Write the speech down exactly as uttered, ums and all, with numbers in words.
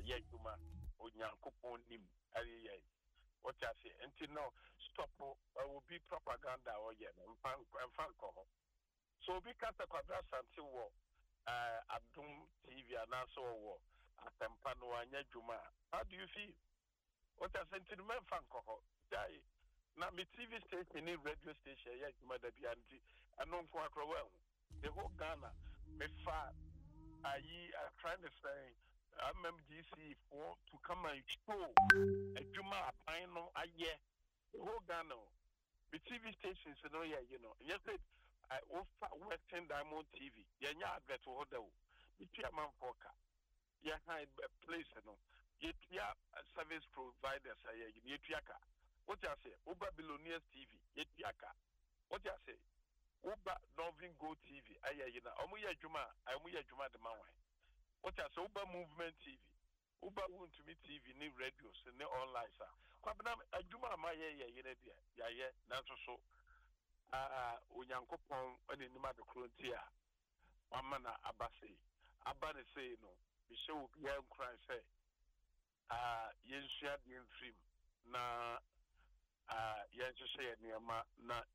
ye juma onyankopon nim aye what I say until now stop uh, will be propaganda or yeah and fan call so because the quadras until war uh Adum T V and also war atempano anya juma how do you feel what I say to the men fan call die na me T V station in radio station yeah juma da bi anti anon ko akrowa the whole Ghana me fa ayi are trying to say M M G C for to come and show a juma apan no aye the whole Ghana the T V stations no yeah you know yes it I offer Western Diamond T V yeah nya advert ho da o the chairman foka yeah high place no yeah service providers yeah you ka what you say Uber Billionaires T V yeah ka what you say Uber Novin Go T V aye you know omu ya juma omu ya juma de man what you say Uber Movement T V Uber want to meet T V ni radio so ni online sa kwabena adwuma ma ye ye ye na dia ya ye na so so ah onyankopon ene nima de krontia wama na abase abane say no be show bi en kran say ah yensua de mfim na ah yenso say niama na